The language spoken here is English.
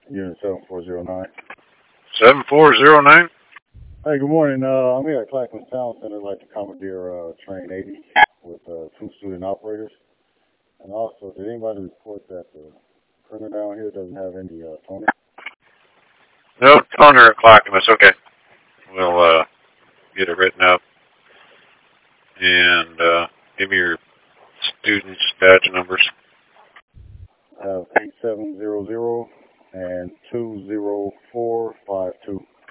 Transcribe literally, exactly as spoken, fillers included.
Unit seven four zero nine. seven four zero nine? Hey, good morning. Uh, I'm here at Clackamas Town Center. I'd like to commandeer uh, Train eighty with uh, two student operators. And also, did anybody report that the printer down here doesn't have any uh, toner? No, toner at Clackamas. Okay. We'll uh, get it written up. And uh, give me your students' badge numbers. I have eight seven zero zero and two zero four five two.